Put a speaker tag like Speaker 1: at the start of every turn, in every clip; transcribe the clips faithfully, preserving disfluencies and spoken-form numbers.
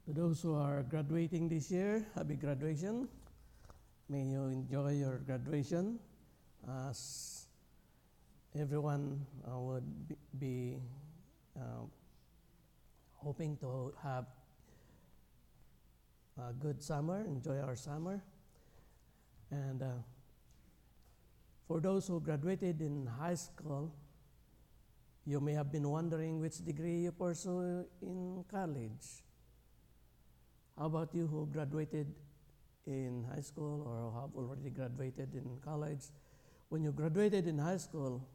Speaker 1: To those who are graduating this year, happy graduation. May you enjoy your graduation as everyone uh, would be, be uh, hoping to have a good summer, enjoy our summer. And uh, for those who graduated in high school, you may have been wondering which degree you pursue in college. How about you who graduated in high school or have already graduated in college? When you graduated in high school,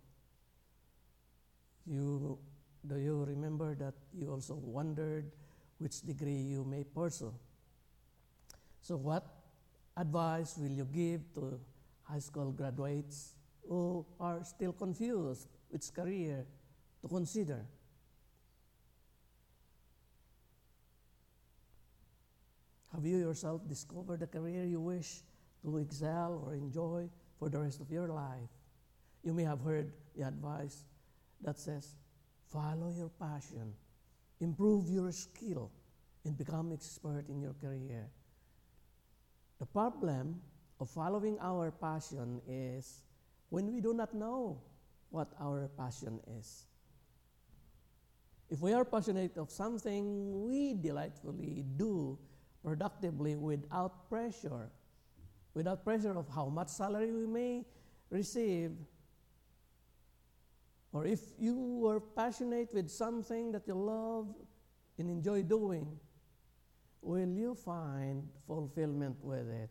Speaker 1: you do you remember that you also wondered which degree you may pursue? So what advice will you give to high school graduates who are still confused which career to consider? Have you yourself discovered the career you wish to excel or enjoy for the rest of your life? You may have heard the advice that says, follow your passion, improve your skill, and become expert in your career. The problem of following our passion is when we do not know what our passion is. If we are passionate of something, we delightfully do productively without pressure, without pressure of how much salary we may receive. Or if you are passionate with something that you love and enjoy doing, will you find fulfillment with it?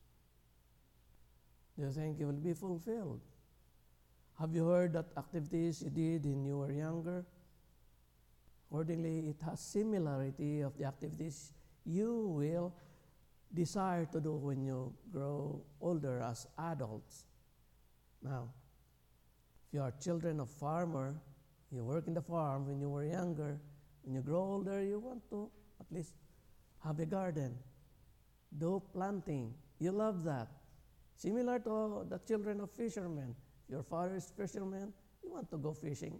Speaker 1: Do you think you will be fulfilled? Have you heard that activities you did when you were younger? Accordingly, it has similarity of the activities you will desire to do when you grow older as adults. Now, if you are children of farmer, you work in the farm when you were younger, when you grow older, you want to at least have a garden, do planting. You love that. Similar to the children of fishermen. Your father is fisherman, you want to go fishing.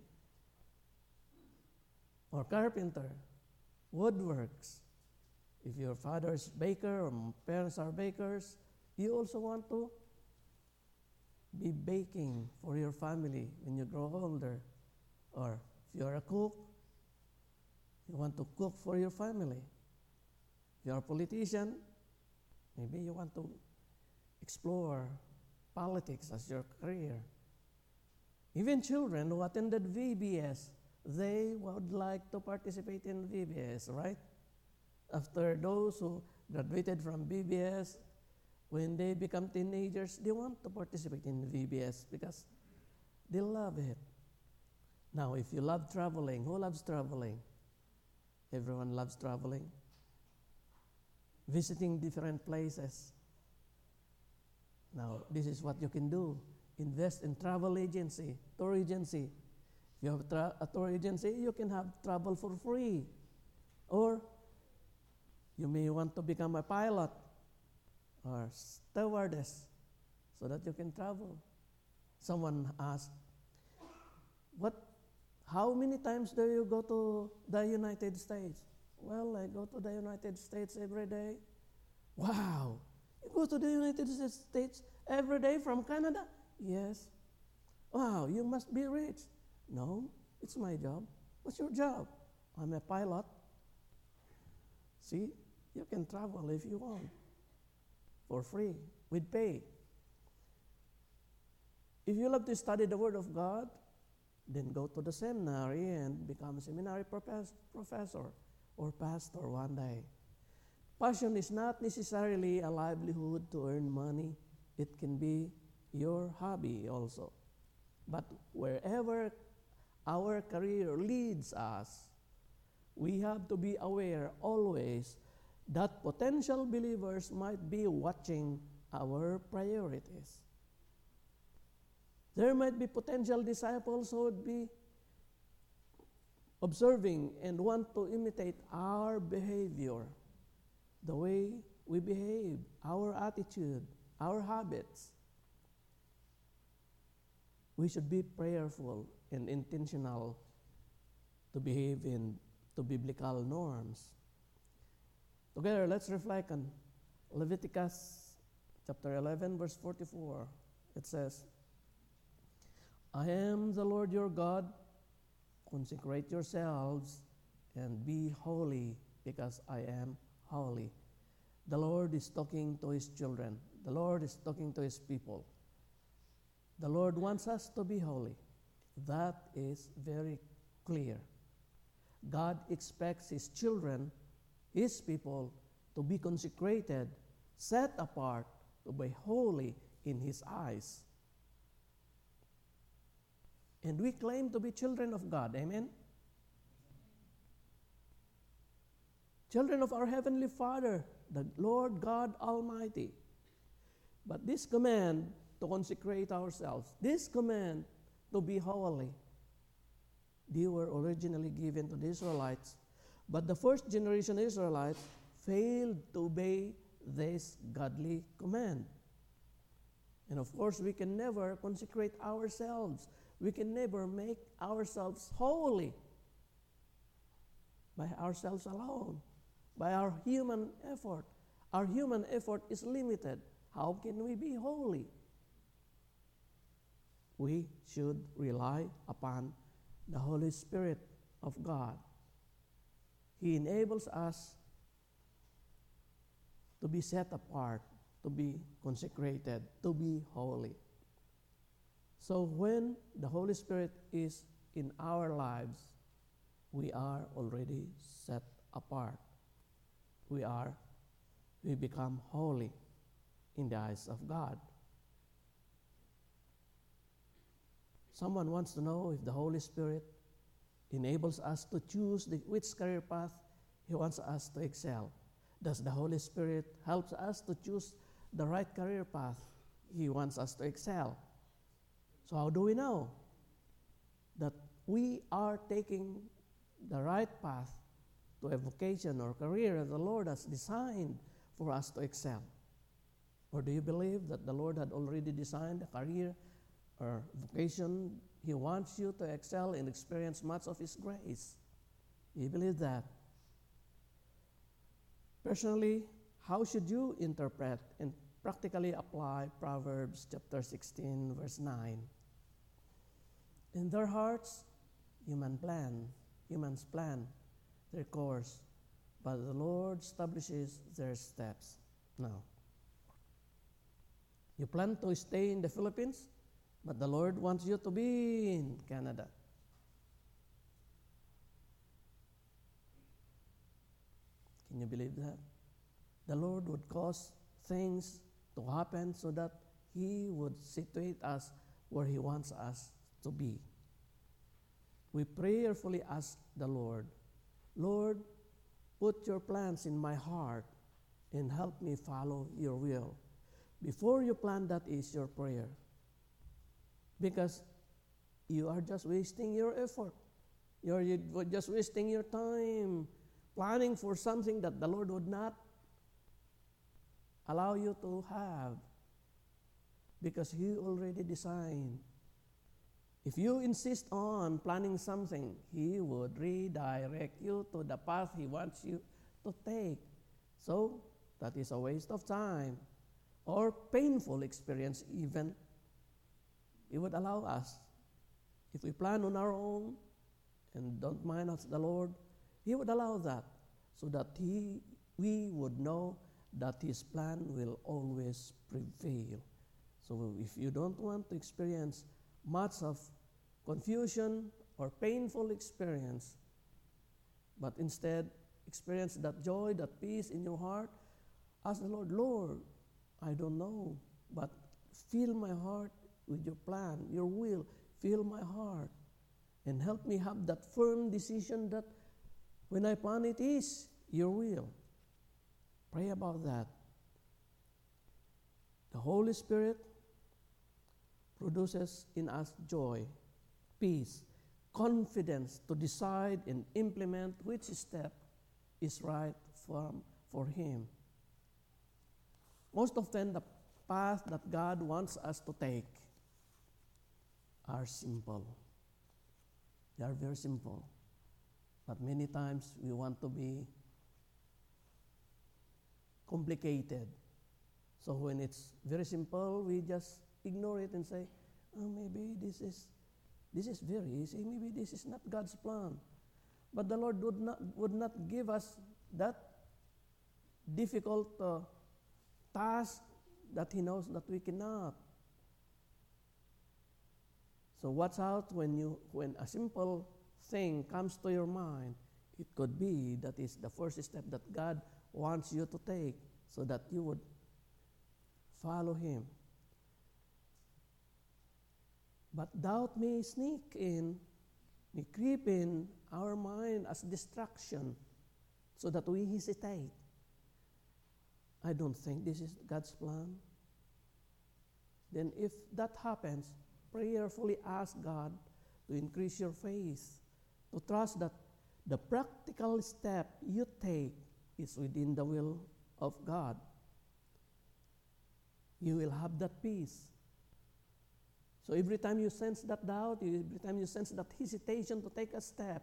Speaker 1: Or carpenter, woodworks. If your father is baker or parents are bakers, you also want to be baking for your family when you grow older. Or if you are a cook, you want to cook for your family. If you are a politician, maybe you want to explore politics as your career. Even children who attended V B S, they would like to participate in V B S, right? After those who graduated from V B S, when they become teenagers, they want to participate in V B S because they love it. Now, if you love traveling, who loves traveling? Everyone loves traveling. Visiting different places. Now, this is what you can do. Invest in travel agency, tour agency. If you have tra- a tour agency, you can have travel for free. Or you may want to become a pilot or stewardess so that you can travel. Someone asked, "What? How many times do you go to the United States?" "Well, I go to the United States every day." "Wow! You go to the United States every day from Canada?" "Yes." "Wow, you must be rich." "No, it's my job." "What's your job?" "I'm a pilot." See, you can travel if you want, for free, with pay. If you love to study the Word of God, then go to the seminary and become a seminary profess- professor or pastor one day. Passion is not necessarily a livelihood to earn money. It can be your hobby also. But wherever our career leads us, we have to be aware always that potential believers might be watching our priorities. There might be potential disciples who would be observing and want to imitate our behavior, the way we behave, our attitude, our habits. We should be prayerful and intentional to behave in to biblical norms. Together, let's reflect on Leviticus chapter eleven, verse forty-four. It says, I am the Lord your God. Consecrate yourselves and be holy, because I am holy. The Lord is talking to His children. The Lord is talking to His people. The Lord wants us to be holy. That is very clear. God expects His children, His people, to be consecrated, set apart, to be holy in His eyes. And we claim to be children of God. Amen? Children of our Heavenly Father, the Lord God Almighty. But this command to consecrate ourselves, this command to be holy, they were originally given to the Israelites. But the first generation Israelites failed to obey this godly command. And of course, we can never consecrate ourselves. We can never make ourselves holy by ourselves alone, by our human effort. Our human effort is limited. How can we be holy? We should rely upon the Holy Spirit of God. He enables us to be set apart, to be consecrated, to be holy. So when the Holy Spirit is in our lives, we are already set apart. We are, we become holy in the eyes of God. Someone wants to know if the Holy Spirit enables us to choose the, which career path He wants us to excel. Does the Holy Spirit help us to choose the right career path He wants us to excel? So how do we know that we are taking the right path to a vocation or career that the Lord has designed for us to excel? Or do you believe that the Lord had already designed a career or vocation He wants you to excel and experience much of His grace? Do you believe that? Personally, how should you interpret and practically apply Proverbs chapter sixteen, verse nine? In their hearts, human plan, humans plan their course, but the Lord establishes their steps. Now, you plan to stay in the Philippines, but the Lord wants you to be in Canada. Can you believe that? The Lord would cause things to happen so that He would situate us where He wants us to be. We prayerfully ask the Lord, Lord, put your plans in my heart and help me follow your will. Before you plan, that is your prayer. Because you are just wasting your effort. You're just wasting your time planning for something that the Lord would not allow you to have, because He already designed. If you insist on planning something, He would redirect you to the path He wants you to take. So that is a waste of time or painful experience even. He would allow us. If we plan on our own and don't mind us the Lord, He would allow that so that He, we would know that His plan will always prevail. So if you don't want to experience much of confusion or painful experience, but instead experience that joy, that peace in your heart, ask the Lord, Lord, I don't know, but fill my heart with your plan, your will, fill my heart, and help me have that firm decision that when I plan it is your will. Pray about that. The Holy Spirit produces in us joy, peace, confidence to decide and implement which step is right for, for Him. Most often, the path that God wants us to take are simple. They are very simple. But many times we want to be complicated. So when it's very simple, we just ignore it and say, oh, maybe this is this is very easy. Maybe this is not God's plan. But the Lord would not would not give us that difficult uh, task that He knows that we cannot. So watch out when you when a simple thing comes to your mind. It could be that is the first step that God wants you to take so that you would follow Him. But doubt may sneak in, may creep in our mind as distraction so that we hesitate. I don't think this is God's plan. Then if that happens, prayerfully ask God to increase your faith, to trust that the practical step you take is within the will of God. You will have that peace. So every time you sense that doubt, every time you sense that hesitation to take a step,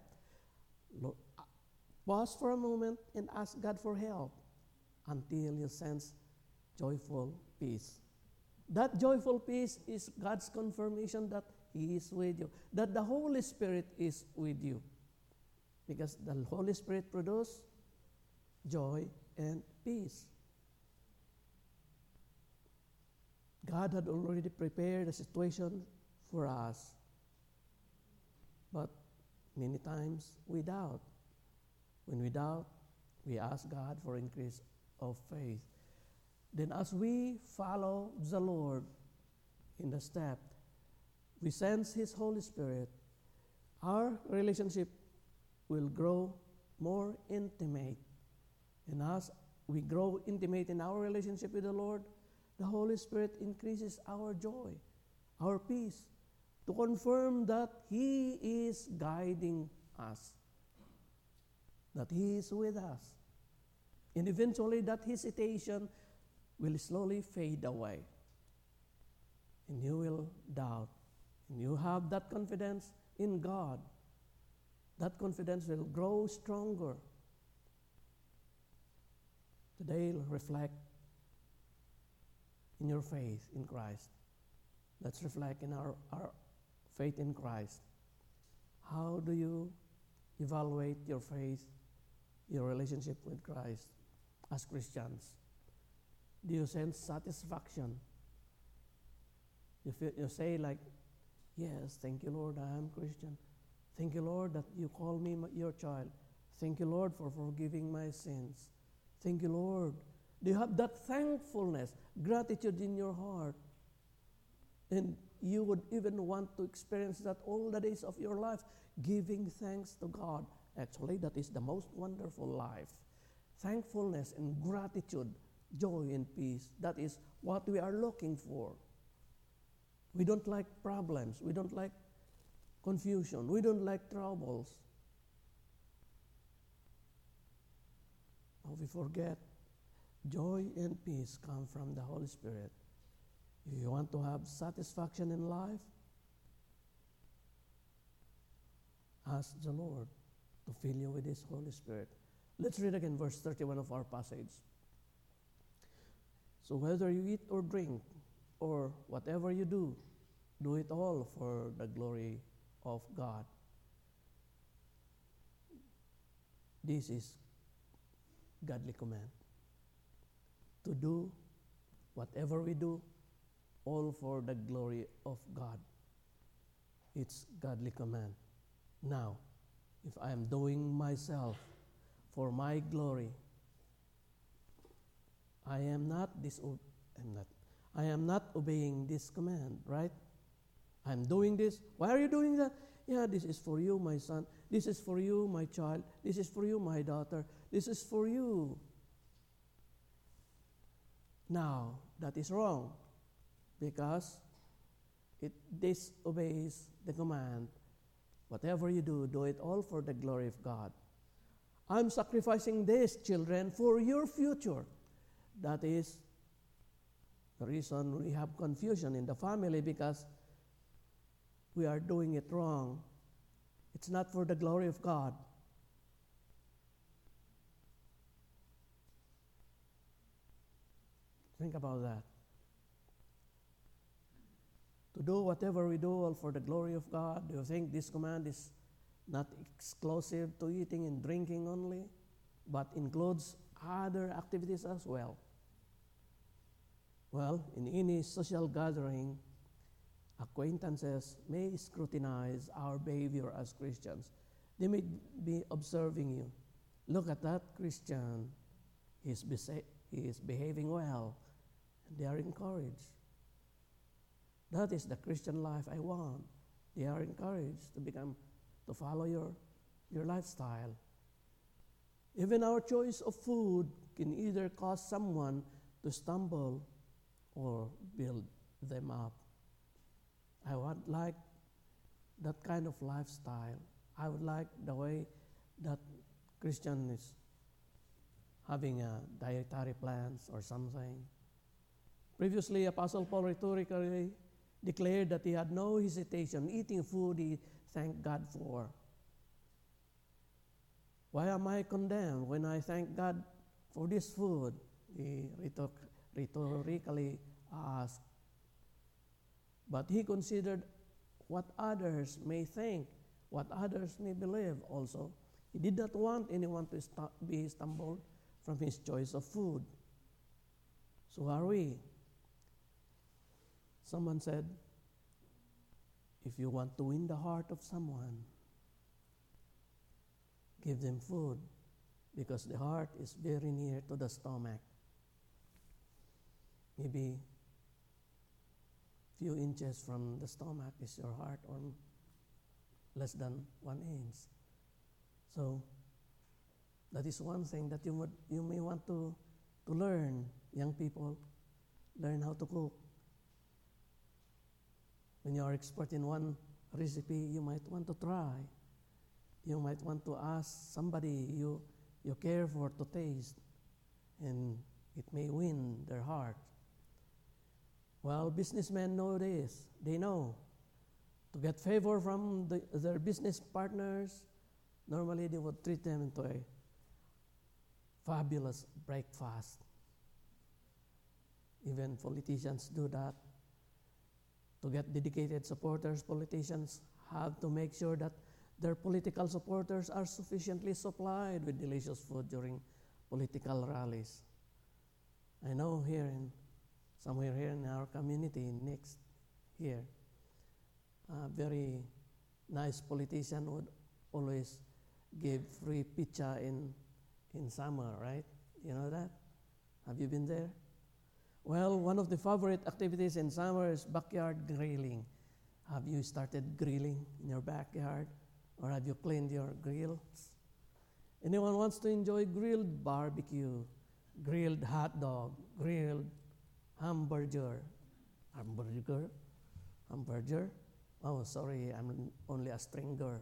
Speaker 1: pause for a moment and ask God for help until you sense joyful peace. That joyful peace is God's confirmation that He is with you, that the Holy Spirit is with you. Because the Holy Spirit produces joy and peace. God had already prepared a situation for us. But many times we doubt. When we doubt, we ask God for increase of faith. Then as we follow the Lord in the step, we sense His Holy Spirit, our relationship will grow more intimate. And as we grow intimate in our relationship with the Lord, the Holy Spirit increases our joy, our peace, to confirm that He is guiding us, that He is with us. And eventually that hesitation will slowly fade away. And you will doubt. And you have that confidence in God. That confidence will grow stronger. Today, reflect in your faith in Christ. Let's reflect in our, our faith in Christ. How do you evaluate your faith, your relationship with Christ as Christians? Do you sense satisfaction? You, feel, you say like, yes, thank you, Lord, I am Christian. Thank you, Lord, that you call me your child. Thank you, Lord, for forgiving my sins. Thank you, Lord. Do you have that thankfulness, gratitude in your heart? And you would even want to experience that all the days of your life, giving thanks to God. Actually, that is the most wonderful life. Thankfulness and gratitude, joy and peace. That is what we are looking for. We don't like problems. We don't like confusion. We don't like troubles. But we forget joy and peace come from the Holy Spirit. If you want to have satisfaction in life, ask the Lord to fill you with His Holy Spirit. Let's read again verse thirty-one of our passage. So whether you eat or drink, or whatever you do, do it all for the glory of God. This is godly command. To do whatever we do, all for the glory of God. It's godly command. Now, if I am doing myself for my glory, I am not diso- I'm not I am not obeying this command, right? I'm doing this. Why are you doing that? Yeah, this is for you, my son. This is for you, my child. This is for you, my daughter. This is for you. Now, that is wrong because it disobeys the command. Whatever you do, do it all for the glory of God. I'm sacrificing this, children, for your future. That is the reason we have confusion in the family, because we are doing it wrong. It's not for the glory of God. Think about that. To do whatever we do all for the glory of God, do you think this command is not exclusive to eating and drinking only, but includes other activities as well? Well, in any social gathering, acquaintances may scrutinize our behavior as Christians. They may be observing you. Look at that Christian. He's, besa- he is behaving well. And they are encouraged. That is the Christian life I want. They are encouraged to become, to follow your, your lifestyle. Even our choice of food can either cause someone to stumble or build them up. I would like that kind of lifestyle. I would like the way that Christian is having a dietary plans or something. Previously, Apostle Paul rhetorically declared that he had no hesitation eating food he thanked God for. Why am I condemned when I thank God for this food? He rhetorically asked. But he considered what others may think, what others may believe also. He did not want anyone to st- be stumbled from his choice of food. So are we. Someone said, if you want to win the heart of someone, give them food, because the heart is very near to the stomach. Maybe few inches from the stomach is your heart, or less than one inch. So that is one thing that you would, you may want to, to learn, young people. Learn how to cook. When you are expert in one recipe, you might want to try. You might want to ask somebody you, you care for to taste, and it may win their heart. Well, businessmen know this. They know. To get favor from the, their business partners, normally they would treat them into a fabulous breakfast. Even politicians do that. To get dedicated supporters, politicians have to make sure that their political supporters are sufficiently supplied with delicious food during political rallies. I know here in somewhere here in our community, next here, a very nice politician would always give free pizza in in summer, right? You know that? Have you been there? Well, one of the favorite activities in summer is backyard grilling. Have you started grilling in your backyard? Or have you cleaned your grills? Anyone wants to enjoy grilled barbecue, grilled hot dog, grilled hamburger? Hamburger? Hamburger? Oh, sorry, I'm only a stringer.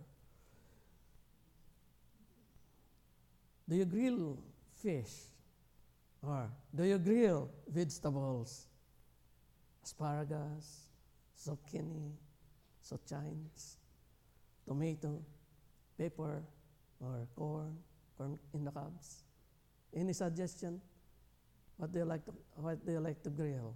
Speaker 1: Do you grill fish? Or do you grill vegetables? Asparagus, zucchini, zucchines, tomato, pepper, or corn, corn in the cobs. Any suggestion? What do you like to what do you like to grill?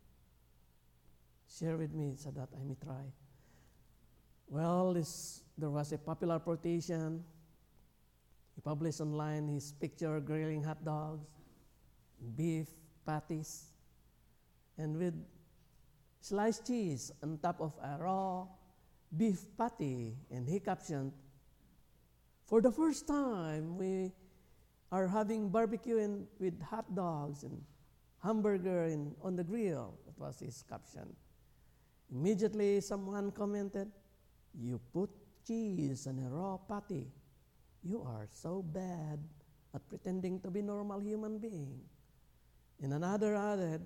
Speaker 1: Share with me so that I may try. Well, this, there was a popular politician. He published online his picture grilling hot dogs, beef patties, and with sliced cheese on top of a raw beef patty, and he captioned, "For the first time, we are having barbecue and with hot dogs and hamburger in, on the grill." That was his caption. Immediately, someone commented, "You put cheese on a raw patty. You are so bad at pretending to be normal human being." And another added,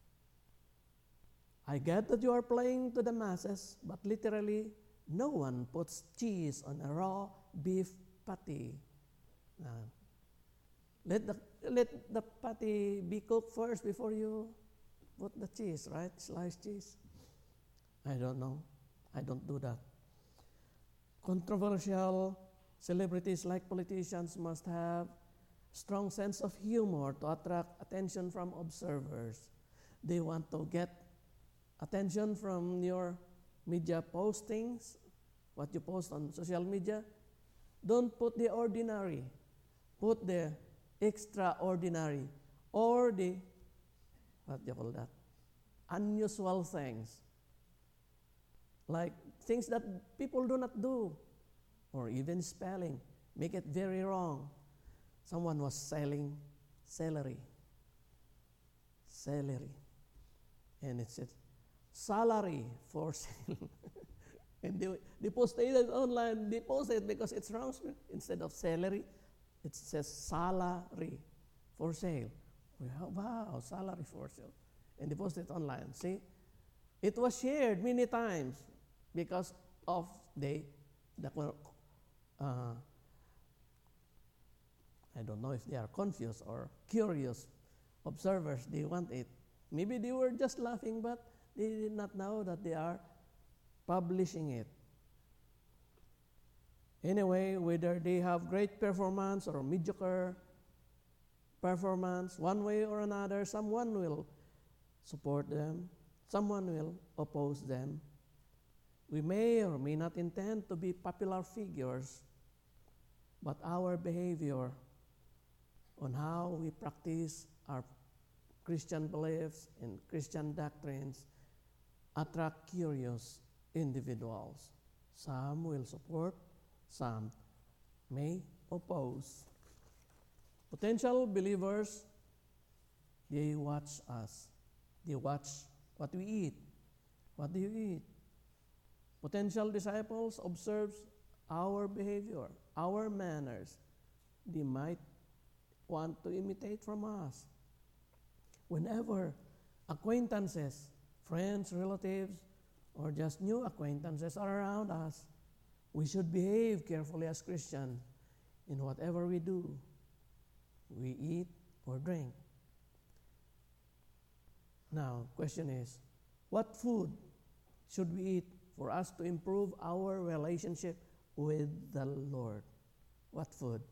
Speaker 1: "I get that you are playing to the masses, but literally, no one puts cheese on a raw beef patty." Now, let the let the patty be cooked first before you put the cheese, right? Sliced cheese. I don't know. I don't do that. Controversial celebrities like politicians must have strong sense of humor to attract attention from observers. They want to get attention from your media postings, what you post on social media. Don't put the ordinary. Put the extraordinary or the, what do you call that? Unusual things. Like things that people do not do, or even spelling. Make it very wrong. Someone was selling celery. Celery. And it said, salary for sale. And they, they posted it online. They posted it because it's wrong. Instead of celery, it says salary for sale. Wow, salary for sale. And they posted it online. See? It was shared many times because of the, the uh, I don't know if they are confused or curious observers. They want it. Maybe they were just laughing, but they did not know that they are publishing it. Anyway, whether they have great performance or mediocre performance, one way or another, someone will support them, someone will oppose them. We may or may not intend to be popular figures, but our behavior on how we practice our Christian beliefs and Christian doctrines attract curious individuals. Some will support, some may oppose. Potential believers, they watch us. They watch what we eat. What do you eat? Potential disciples observe our behavior, our manners. They might want to imitate from us. Whenever acquaintances, friends, relatives, or just new acquaintances are around us, we should behave carefully as Christians in whatever we do. We eat or drink. Now, question is, what food should we eat for us to improve our relationship with the Lord? What food?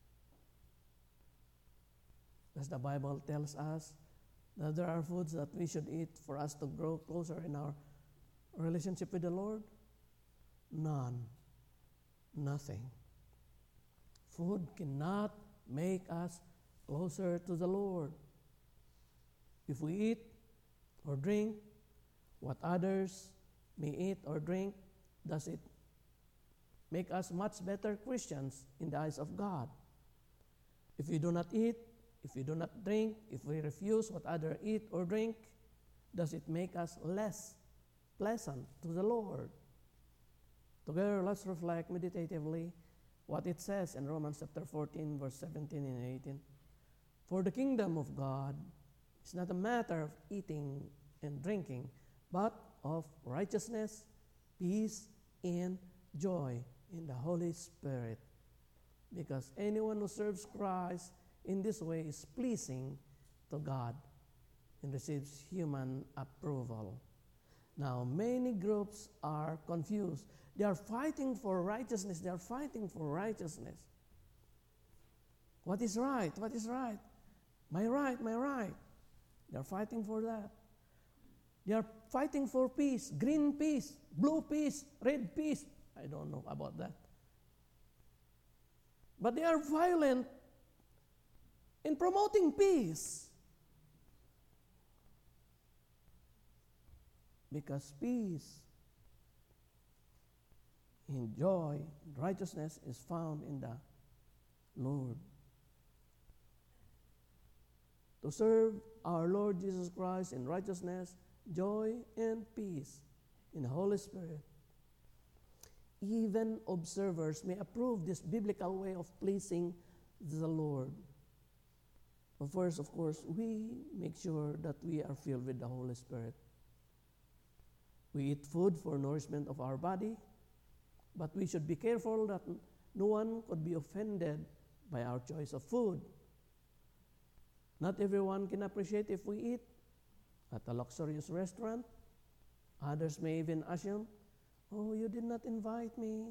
Speaker 1: Because the Bible tells us that there are foods that we should eat for us to grow closer in our relationship with the Lord. None. Nothing. Food cannot make us closer to the Lord. If we eat or drink what others may eat or drink, does it make us much better Christians in the eyes of God? If we do not eat, if we do not drink, if we refuse what others eat or drink, does it make us less pleasant to the Lord? Together, let's reflect meditatively what it says in Romans chapter fourteen, verse seventeen and eighteen. For the kingdom of God is not a matter of eating and drinking, but of righteousness, peace, and joy in the Holy Spirit. Because anyone who serves Christ in this way is pleasing to God and receives human approval. Now, many groups are confused. They are fighting for righteousness. They are fighting for righteousness. What is right? What is right? My right, my right. They are fighting for that. They are fighting for peace, green peace, blue peace, red peace. I don't know about that. But they are violent in promoting peace. Because peace and joy and righteousness is found in the Lord. To serve our Lord Jesus Christ in righteousness, joy, and peace in the Holy Spirit. Even observers may approve this biblical way of pleasing the Lord. But first, of course, we make sure that we are filled with the Holy Spirit. We eat food for nourishment of our body, but we should be careful that no one could be offended by our choice of food. Not everyone can appreciate if we eat at a luxurious restaurant. Others may even assume, oh, you did not invite me.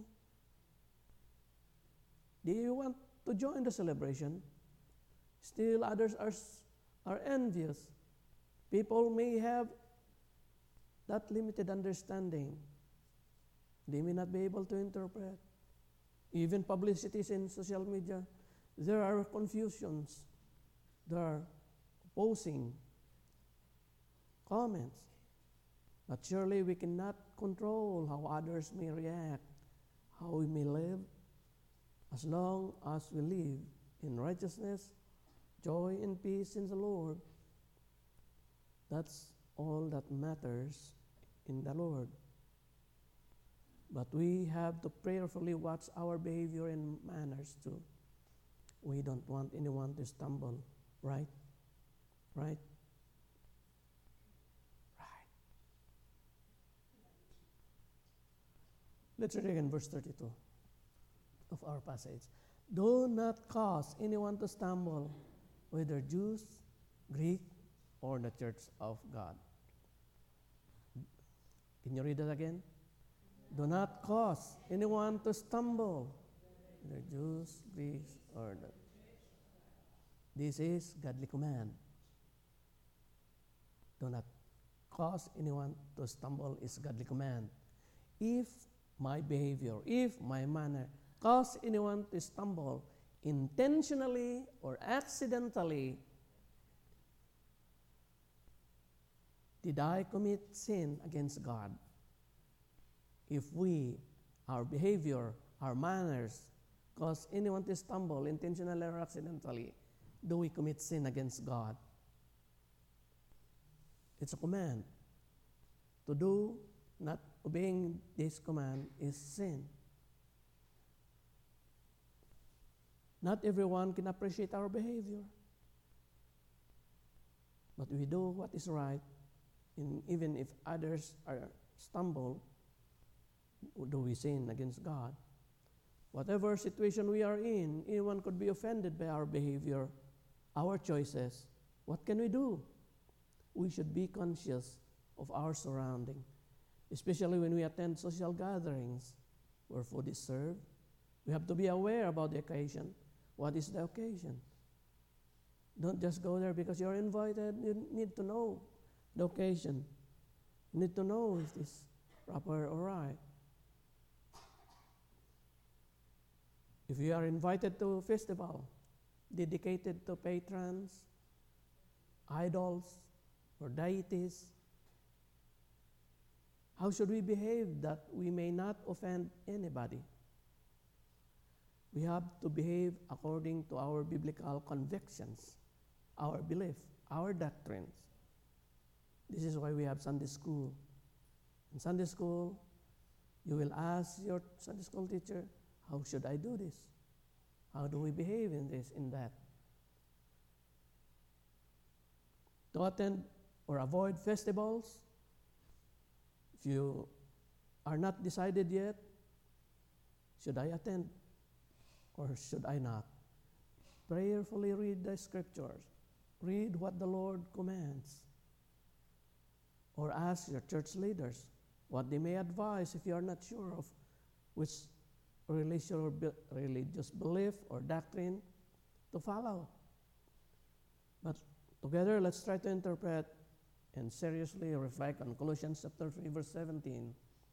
Speaker 1: Do you want to join the celebration? Still others are, are envious People may have that limited understanding. They may not be able to interpret. Even publicities in social media, there are confusions. There are opposing comments. But surely we cannot control how others may react, how we may live, as long as we live in righteousness, joy, and peace in the Lord. That's all that matters in the Lord. But we have to prayerfully watch our behavior and manners too. We don't want anyone to stumble, right? Right? Right. Let's read again verse thirty-two of our passage. Do not cause anyone to stumble, whether Jews, Greek, or the church of God. Can you read that again? Do not cause anyone to stumble, whether Jews, Greeks, or the... This is godly command. Do not cause anyone to stumble is godly command. If my behavior, if my manner cause anyone to stumble intentionally or accidentally, did I commit sin against God? If we, our behavior, our manners, cause anyone to stumble intentionally or accidentally, do we commit sin against God? It's a command. To do, not obeying this command is sin. Not everyone can appreciate our behavior. But we do what is right, and even if others are stumble, do we sin against God? Whatever situation we are in, anyone could be offended by our behavior, our choices. What can we do? We should be conscious of our surrounding, especially when we attend social gatherings where food is served. We have to be aware about the occasion. What is the occasion? Don't just go there because you're invited. You need to know the occasion. You need to know if it's proper or right. If you are invited to a festival dedicated to patrons, idols, or deities, how should we behave that we may not offend anybody? We have to behave according to our biblical convictions, our belief, our doctrines. This is why we have Sunday school. In Sunday school, you will ask your Sunday school teacher, how should I do this? How do we behave in this, in that? To attend or avoid festivals, if you are not decided yet, should I attend or should I not? Prayerfully read the scriptures. Read what the Lord commands. Or ask your church leaders what they may advise if you are not sure of which religious belief or doctrine to follow. But together, let's try to interpret and seriously reflect on Colossians chapter three, verse seventeen.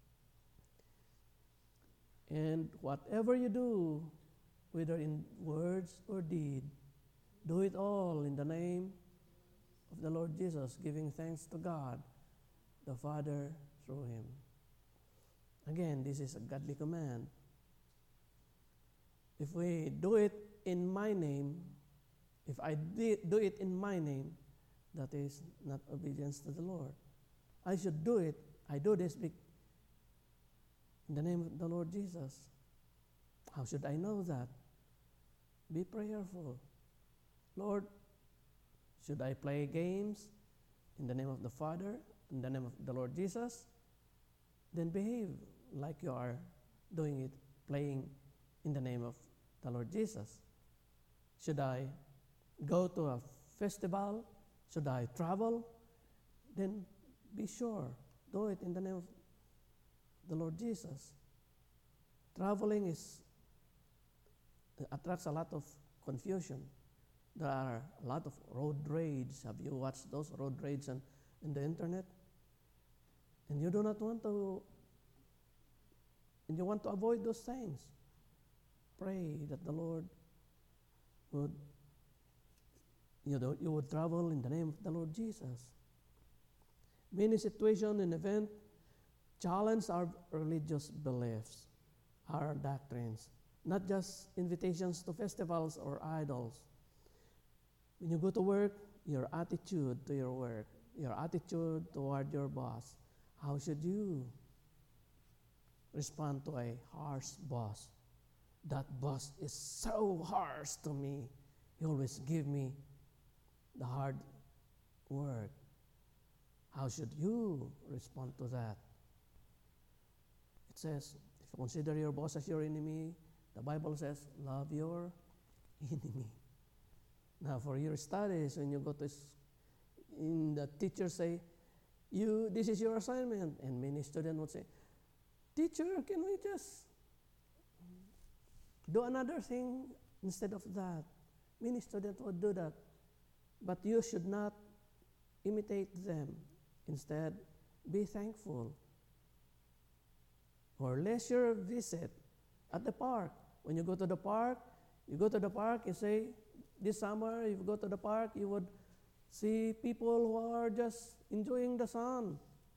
Speaker 1: And whatever you do, whether in words or deed, do it all in the name of the Lord Jesus, giving thanks to God, the Father, through Him. Again, this is a godly command. If we do it in my name, if I do it in my name, that is not obedience to the Lord. I should do it. I do this in the name of the Lord Jesus. How should I know that? Be prayerful. Lord, should I play games in the name of the Father, in the name of the Lord Jesus? Then behave like you are doing it, playing in the name of the Lord Jesus. Should I go to a festival? Should I travel? Then be sure, do it in the name of the Lord Jesus. Traveling is attracts a lot of confusion. There are a lot of road rage. Have you watched those road rage on, on the internet? And you do not want to, and you want to avoid those things. Pray that the Lord would, you know, you would travel in the name of the Lord Jesus. Many situations and events challenge our religious beliefs, our doctrines, not just invitations to festivals or idols. When you go to work, your attitude to your work, your attitude toward your boss, how should you respond to a harsh boss? That boss is so harsh to me. He always give me the hard word. How should you respond to that? It says, if you consider your boss as your enemy, the Bible says, love your enemy. Now, for your studies, when you go to, in the teacher say, you, this is your assignment, and many students would say, teacher, can we just do another thing instead of that? Many students would do that, but you should not imitate them. Instead, be thankful. Or leisure visit at the park. When you go to the park, you go to the park, you say, this summer, if you go to the park, you would see people who are just enjoying the sun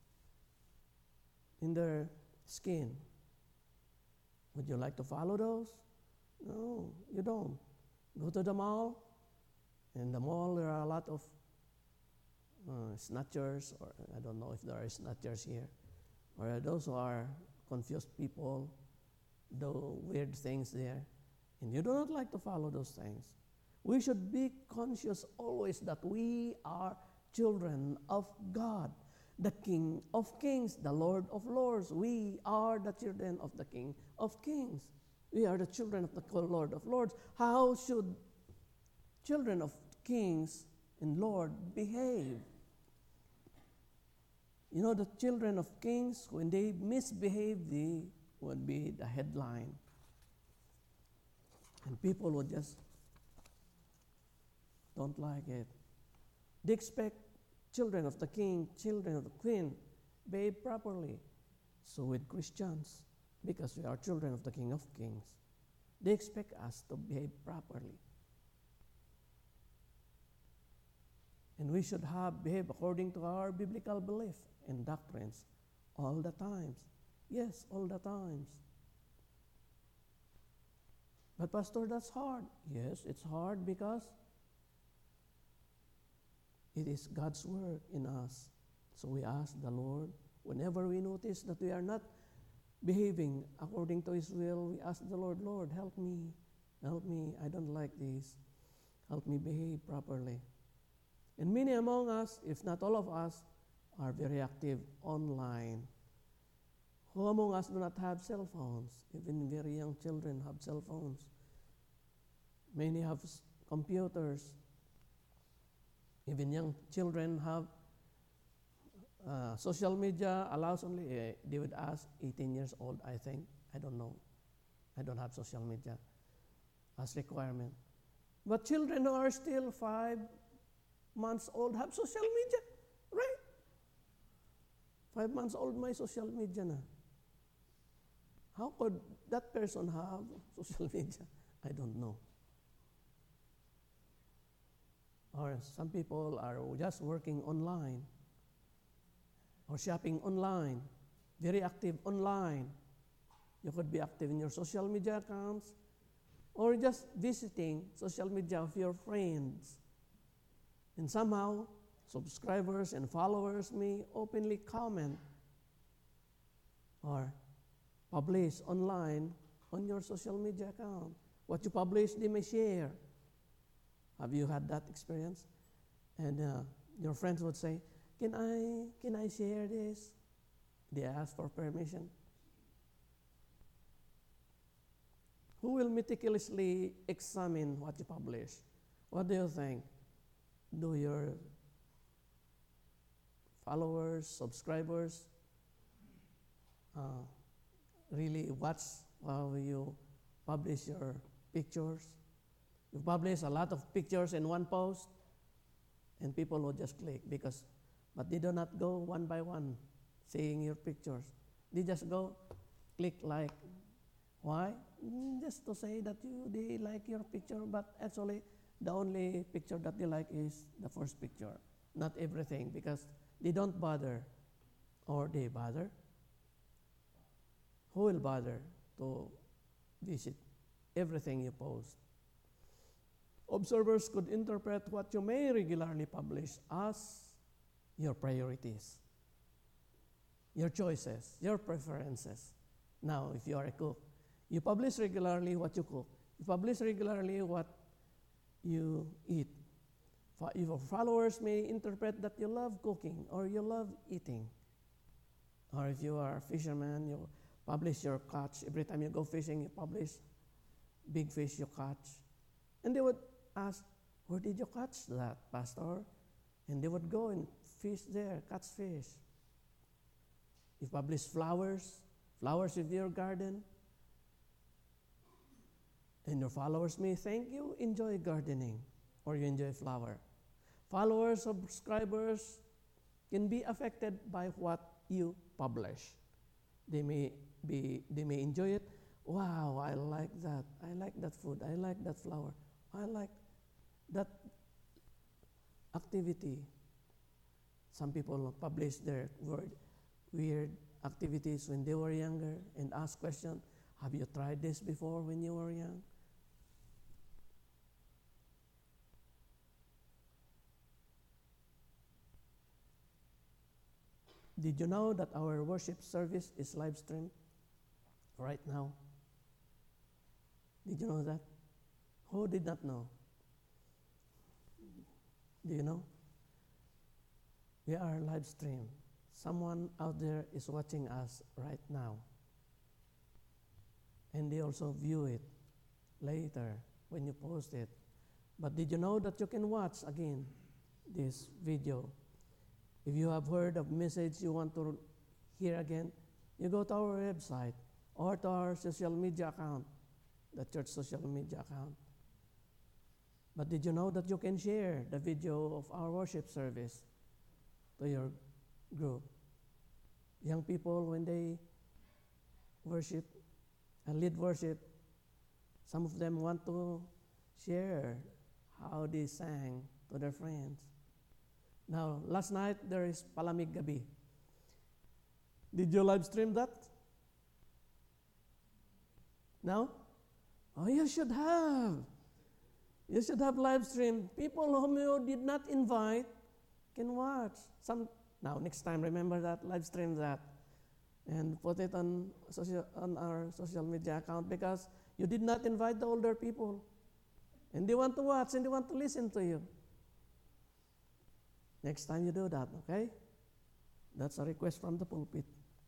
Speaker 1: in their skin. Would you like to follow those? No, you don't. Go to the mall. In the mall, there are a lot of uh, snatchers, or I don't know if there are snatchers here, or those who are confused people, do weird things there. And you do not like to follow those things. We should be conscious always that we are children of God, the King of Kings, the Lord of Lords. We are the children of the King of Kings. We are the children of the Lord of Lords. How should children of kings and Lord behave? You know, the children of kings, when they misbehave, they would be the headline. And people would just don't like it. They expect children of the king, children of the queen, behave properly. So with Christians, because we are children of the King of Kings, they expect us to behave properly. And we should have behave according to our biblical belief and doctrines all the times. Yes, all the times. But Pastor, that's hard. Yes, it's hard because it is God's work in us. So we ask the Lord, whenever we notice that we are not behaving according to His will, we ask the Lord, Lord, help me, help me, I don't like this. Help me behave properly. And many among us, if not all of us, are very active online. Who among us do not have cell phones? Even very young children have cell phones. Many have s- computers. Even young children have uh, social media allows only, uh, they would ask eighteen years old, I think. I don't know. I don't have social media as requirement. But children who are still five months old have social media, right? Five months old, my social media na. How could that person have social media? I don't know. Or some people are just working online or shopping online, very active online. You could be active in your social media accounts or just visiting social media of your friends. And somehow, subscribers and followers may openly comment or publish online on your social media account. What you publish, they may share. Have you had that experience? And uh, your friends would say, can I, can I share this? They ask for permission. Who will meticulously examine what you publish? What do you think? Do your followers, subscribers uh, really watch while you publish your pictures, You publish a lot of pictures in one post, and people will just click because, but they do not go one by one seeing your pictures. They just go click like. Why? Mm, Just to say that you they like your picture, but actually the only picture that they like is the first picture, not everything, because they don't bother, or they bother. Who will bother to visit everything you post? Observers could interpret what you may regularly publish as your priorities, your choices, your preferences. Now, if you are a cook, you publish regularly what you cook. You publish regularly what you eat. Fa- Your followers may interpret that you love cooking or you love eating. Or if you are a fisherman, you publish your catch. Every time you go fishing, you publish big fish you catch. And they would ask, where did you catch that, Pastor? And they would go and fish there, catch fish. You publish flowers, flowers in your garden. And your followers may think you enjoy gardening or you enjoy flower. Followers, subscribers can be affected by what you publish. They may be, they may enjoy it. Wow, I like that. I like that food. I like that flower. I like that activity. Some people publish their word, weird activities when they were younger and ask questions. Have you tried this before when you were young? Did you know that our worship service is live streamed right now? Did you know that? Who did not know? Do you know? We are live streamed. Someone out there is watching us right now. And they also view it later when you post it. But did you know that you can watch again this video? If you have heard of message you want to hear again, you go to our website or to our social media account, the church social media account. But did you know that you can share the video of our worship service to your group? Young people, when they worship and lead worship, some of them want to share how they sang to their friends. Now, last night there is Palamig Gabi. Did you live stream that? No? Oh, you should have. You should have live stream. People whom you did not invite can watch. Some now next time remember that, live stream that, and put it on social on our social media account because you did not invite the older people, and they want to watch and they want to listen to you. Next time you do that, okay? That's a request from the pulpit.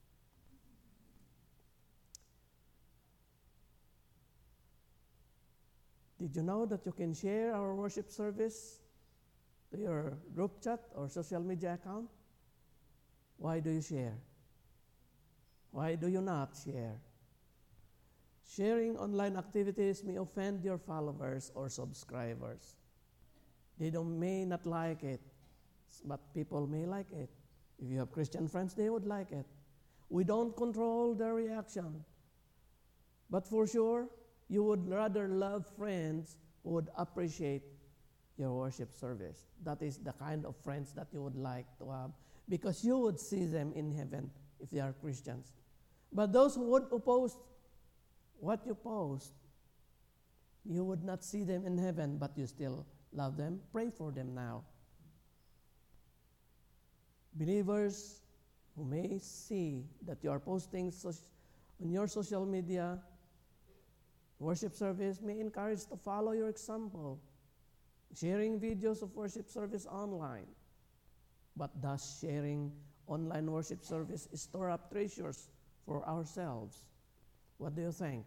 Speaker 1: Did you know that you can share our worship service to your group chat or social media account? Why do you share? Why do you not share? Sharing online activities may offend your followers or subscribers. They don't, may not like it, but people may like it. If you have Christian friends, they would like it. We don't control their reaction. But for sure, you would rather love friends who would appreciate your worship service. That is the kind of friends that you would like to have because you would see them in heaven if they are Christians. But those who would oppose what you post, you would not see them in heaven, but you still love them. Pray for them now. Believers who may see that you are posting so- on your social media worship service may encourage to follow your example, sharing videos of worship service online. But does sharing online worship service store up treasures for ourselves? What do you think?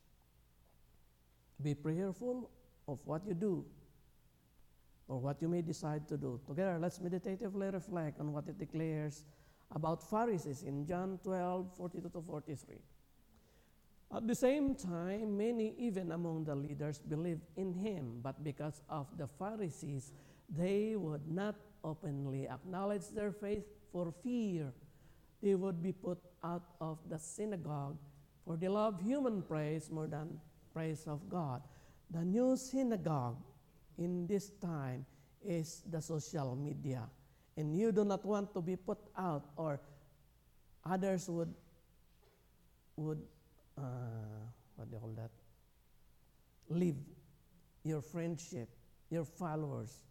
Speaker 1: Be prayerful of what you do or what you may decide to do. Together, let's meditatively reflect on what it declares about Pharisees in John twelve, forty-two to forty-three. At the same time, many, even among the leaders, believed in him, but because of the Pharisees, they would not openly acknowledge their faith for fear they would be put out of the synagogue, for they love human praise more than praise of God. The new synagogue in this time is the social media, and you do not want to be put out, or others would would uh, what do you call that? Leave your friendship, your followers.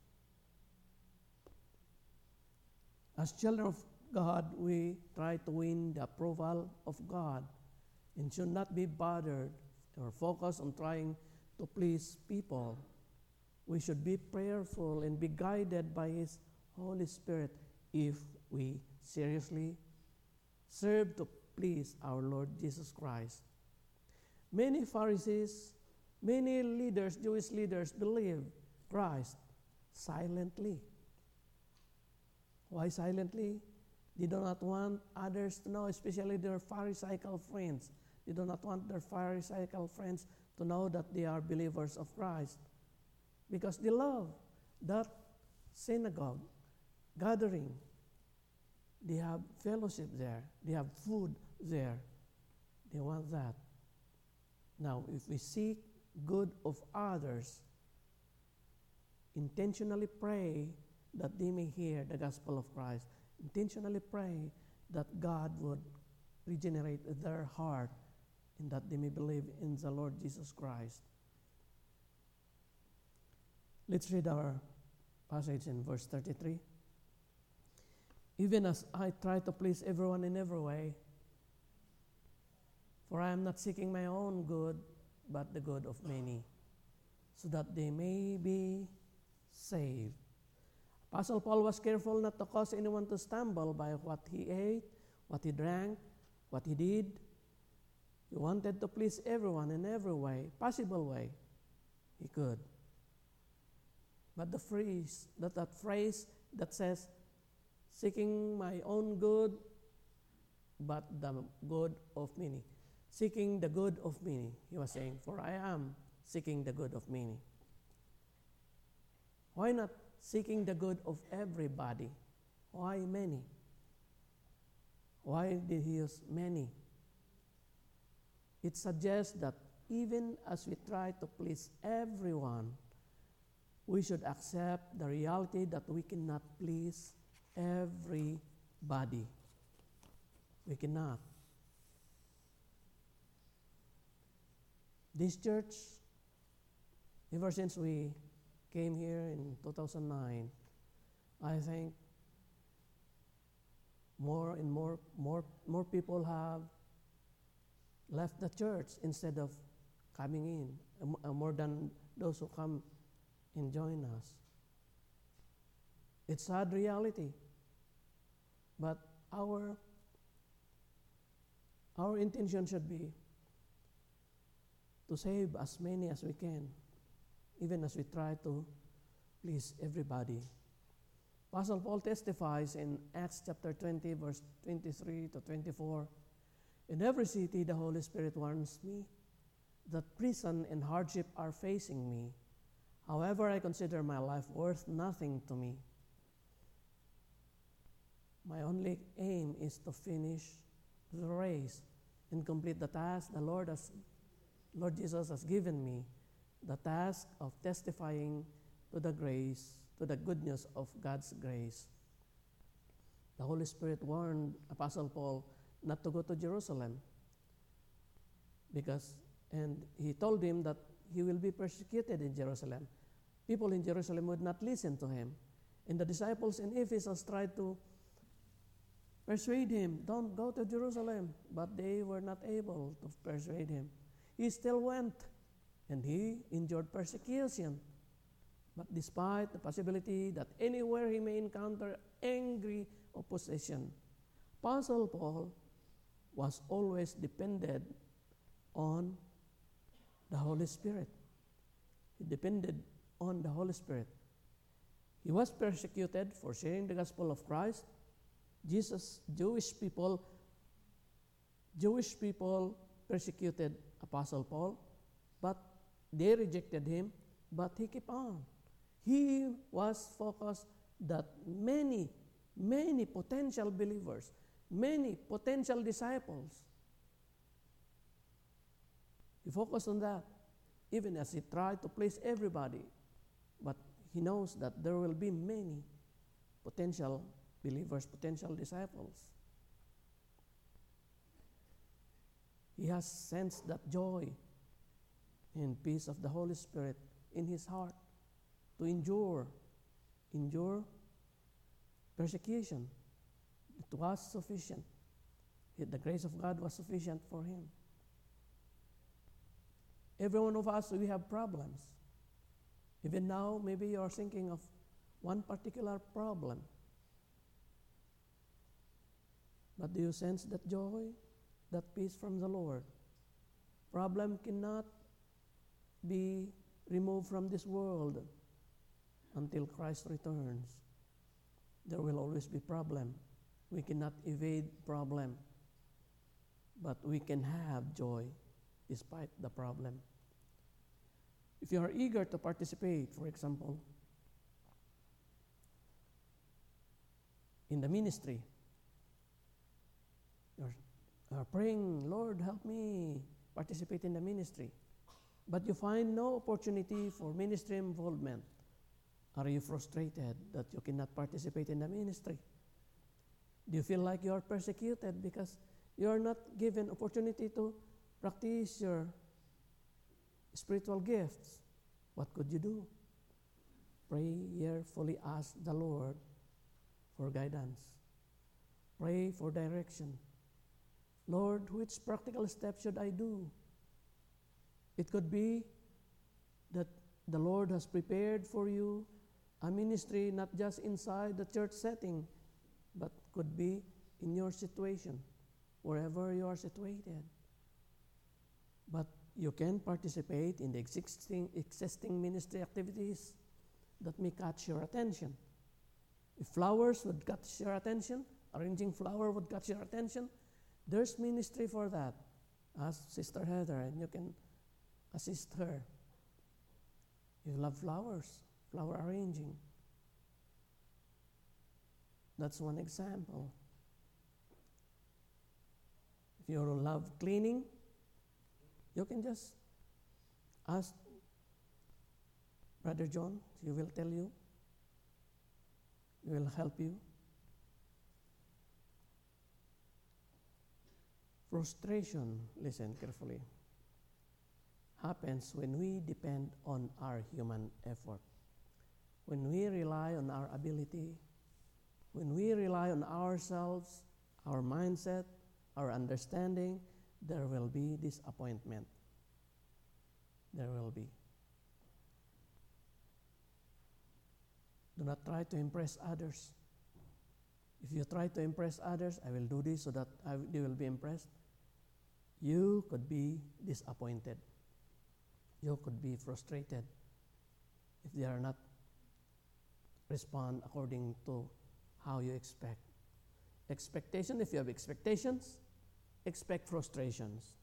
Speaker 1: As children of God, we try to win the approval of God and should not be bothered or focus on trying to please people. We should be prayerful and be guided by His Holy Spirit if we seriously serve to please our Lord Jesus Christ. Many Pharisees, many leaders, Jewish leaders, believe Christ silently. Why silently? They do not want others to know, especially their Pharisaical friends. They do not want their Pharisaical friends to know that they are believers of Christ, because they love that synagogue gathering. They have fellowship there. They have food there. They want that. Now, if we seek good of others, intentionally pray that they may hear the gospel of Christ. Intentionally pray that God would regenerate their heart and that they may believe in the Lord Jesus Christ. Let's read our passage in verse thirty-three. Even as I try to please everyone in every way, for I am not seeking my own good, but the good of many, so that they may be saved. Apostle Paul was careful not to cause anyone to stumble by what he ate, what he drank, what he did. He wanted to please everyone in every way, possible way he could. But the phrase, that, that phrase that says, seeking my own good, but the good of many. Seeking the good of many. He was saying, for I am seeking the good of many. Why not seeking the good of everybody? Why many? Why did he use many? It suggests that even as we try to please everyone, we should accept the reality that we cannot please everybody. We cannot. This church, ever since we came here in two thousand nine, I think more and more, more, more people have left the church instead of coming in, uh, more than those who come and join us. It's sad reality, but our our intention should be to save as many as we can, even as we try to please everybody. Apostle Paul testifies in Acts chapter twenty, verse twenty-three to twenty-four, in every city the Holy Spirit warns me that prison and hardship are facing me. However, I consider my life worth nothing to me. My only aim is to finish the race and complete the task the Lord has, Lord Jesus has given me, the task of testifying to the grace, to the good news of God's grace. The Holy Spirit warned Apostle Paul not to go to Jerusalem because, and he told him that he will be persecuted in Jerusalem. People in Jerusalem would not listen to him. And the disciples in Ephesus tried to persuade him, don't go to Jerusalem. But they were not able to persuade him. He still went, and he endured persecution. But despite the possibility that anywhere he may encounter angry opposition, Apostle Paul was always dependent on the Holy Spirit. He depended on the Holy Spirit. He was persecuted for sharing the gospel of Christ. Jesus, Jewish people, Jewish people persecuted Apostle Paul, but they rejected him, but he kept on. He was focused that many, many potential believers, many potential disciples, he focused on that, even as he tried to please everybody. But he knows that there will be many potential believers, potential disciples. He has sensed that joy and peace of the Holy Spirit in his heart to endure, endure persecution. It was sufficient. The grace of God was sufficient for him. Every one of us, we have problems. Even now, maybe you are thinking of one particular problem. But do you sense that joy, that peace from the Lord? Problem cannot be removed from this world until Christ returns. There will always be problem. We cannot evade problem, but we can have joy despite the problem. If you are eager to participate, for example, in the ministry, you're, you're praying, Lord, help me participate in the ministry, but you find no opportunity for ministry involvement. Are you frustrated that you cannot participate in the ministry? Do you feel like you are persecuted because you are not given opportunity to practice your spiritual gifts? What could you do? Prayerfully ask the Lord for guidance. Pray for direction. Lord, which practical step should I do? It could be that the Lord has prepared for you a ministry not just inside the church setting, but could be in your situation, wherever you are situated. But you can participate in the existing, existing ministry activities that may catch your attention. If flowers would catch your attention, arranging flower would catch your attention, there's ministry for that. Ask Sister Heather and you can assist her. You love flowers, flower arranging. That's one example. If you love cleaning, you can just ask Brother John. He will tell you. He will help you. Frustration, listen carefully, happens when we depend on our human effort. When we rely on our ability, when we rely on ourselves, our mindset, our understanding, there will be disappointment. There will be. Do not try to impress others. If you try to impress others, I will do this so that I, they will be impressed. You could be disappointed. You could be frustrated if they are not respond according to how you expect. Expectation, if you have expectations, expect frustrations.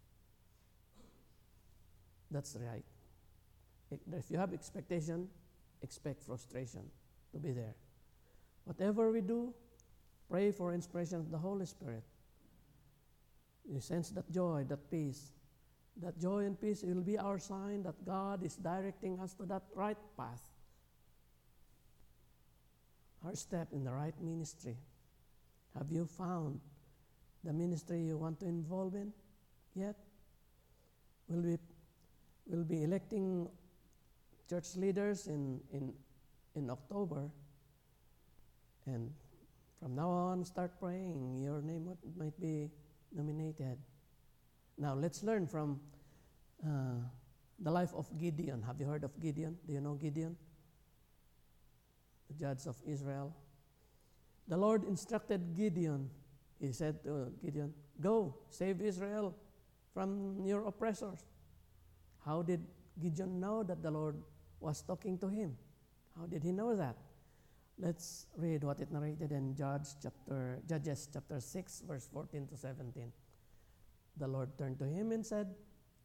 Speaker 1: That's right. If you have expectation, expect frustration to be there. Whatever we do, pray for inspiration of the Holy Spirit. You sense that joy, that peace. That joy and peace will be our sign that God is directing us to that right path. Our step in the right ministry. Have you found the ministry you want to involve in yet? We'll be, we'll be electing church leaders in, in, in October. And from now on, start praying. Your name would, might be nominated. Now, let's learn from uh, the life of Gideon. Have you heard of Gideon? Do you know Gideon? The judge of Israel. The Lord instructed Gideon. He said to Gideon, go, save Israel from your oppressors. How did Gideon know that the Lord was talking to him? How did he know that? Let's read what it narrated in Judge chapter, Judges chapter six, verse fourteen to seventeen. The Lord turned to him and said,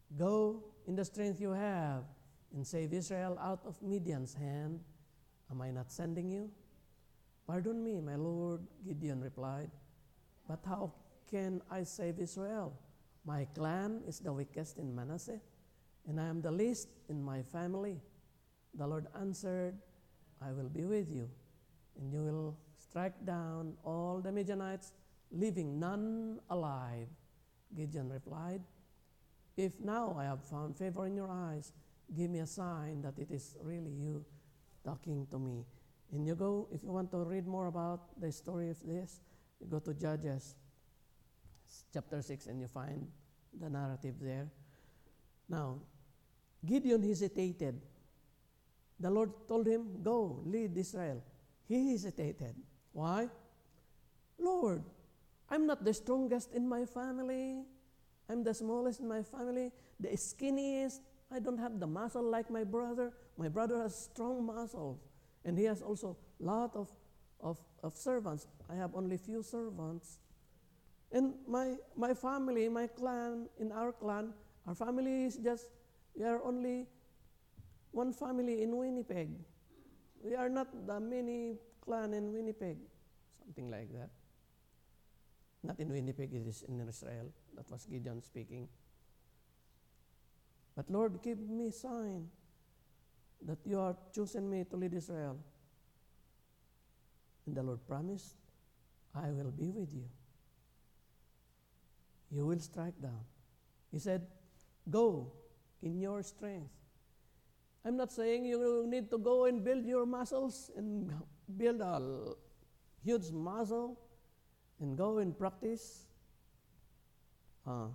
Speaker 1: Go in the strength you have and save Israel out of Midian's hand. Am I not sending you? Pardon me, my Lord, Gideon replied, but how can I save Israel? My clan is the weakest in Manasseh, and I am the least in my family. The Lord answered, I will be with you, and you will strike down all the Midianites, leaving none alive. Gideon replied, if now I have found favor in your eyes, give me a sign that it is really you talking to me. And you go, if you want to read more about the story of this, you go to Judges chapter six and you find the narrative there. Now, Gideon hesitated. The Lord told him, go, lead Israel. He hesitated. Why? Lord, I'm not the strongest in my family. I'm the smallest in my family, the skinniest. I don't have the muscle like my brother. My brother has strong muscles, and he has also a lot of, of, of servants. I have only few servants. And my, my family, my clan, in our clan, our family is just, we are only one family in Winnipeg. We are not the many clan in Winnipeg, something like that. Not in Winnipeg, it is in Israel. That was Gideon speaking. But Lord, give me sign that you have chosen me to lead Israel. And the Lord promised, I will be with you. You will strike down. He said, go in your strength. I'm not saying you need to go and build your muscles and build a huge muscle and go and practice uh,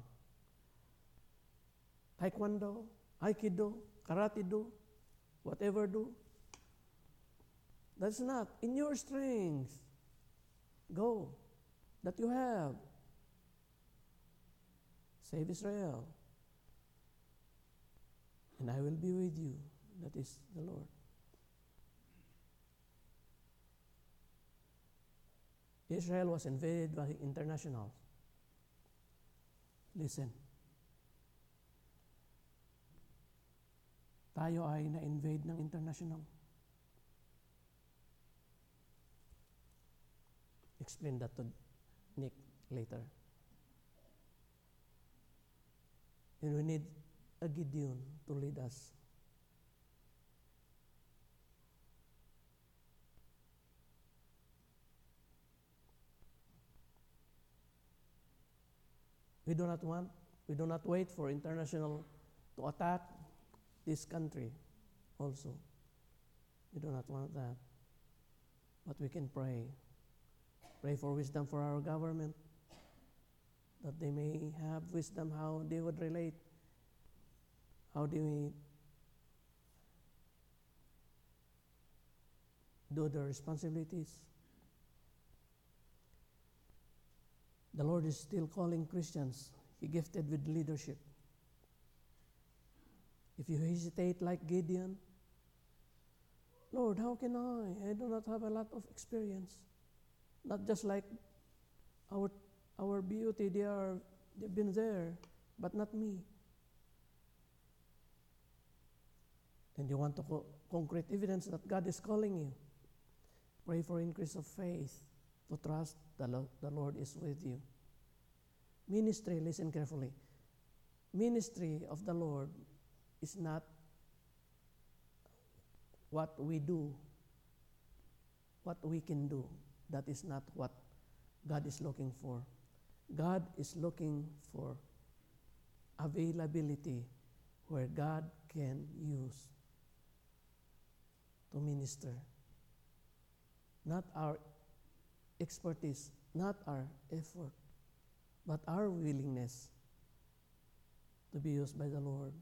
Speaker 1: taekwondo, aikido, karate do, whatever do. That's not. In your strength, go, that you have. Save Israel, and I will be with you. That is the Lord. Israel was invaded by internationals. Listen. Tayo ay na-invade ng international. Explain that to Nick later. And we need a Gideon to lead us. We do not want, we do not wait for international to attack this country also. We do not want that. But we can pray. Pray for wisdom for our government, that they may have wisdom how they would relate, how they may do their responsibilities. The Lord is still calling Christians. He gifted with leadership. If you hesitate like Gideon, Lord, how can I? I do not have a lot of experience. Not just like our our beauty, they are they've been there, but not me. And you want to co- concrete evidence that God is calling you. Pray for increase of faith, to trust the, lo- the Lord is with you. Ministry, listen carefully. Ministry of the Lord is not what we do, what we can do. That is not what God is looking for. God is looking for availability where God can use to minister. Not our expertise, not our effort, but our willingness to be used by the Lord.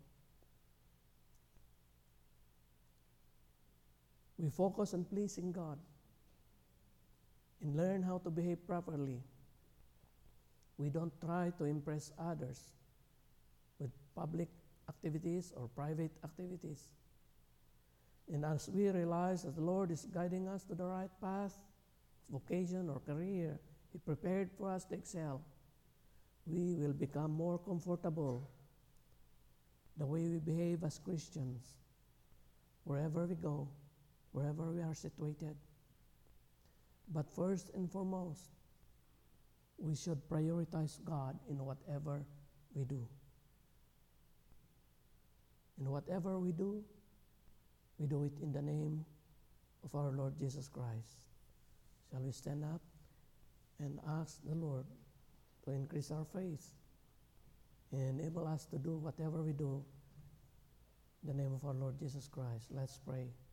Speaker 1: We focus on pleasing God and learn how to behave properly. We don't try to impress others with public activities or private activities. And as we realize that the Lord is guiding us to the right path, vocation or career, He prepared for us to excel, we will become more comfortable the way we behave as Christians, wherever we go, wherever we are situated. But first and foremost, we should prioritize God in whatever we do. In whatever we do, we do it in the name of our Lord Jesus Christ. Shall we stand up and ask the Lord to increase our faith and enable us to do whatever we do in the name of our Lord Jesus Christ? Let's pray.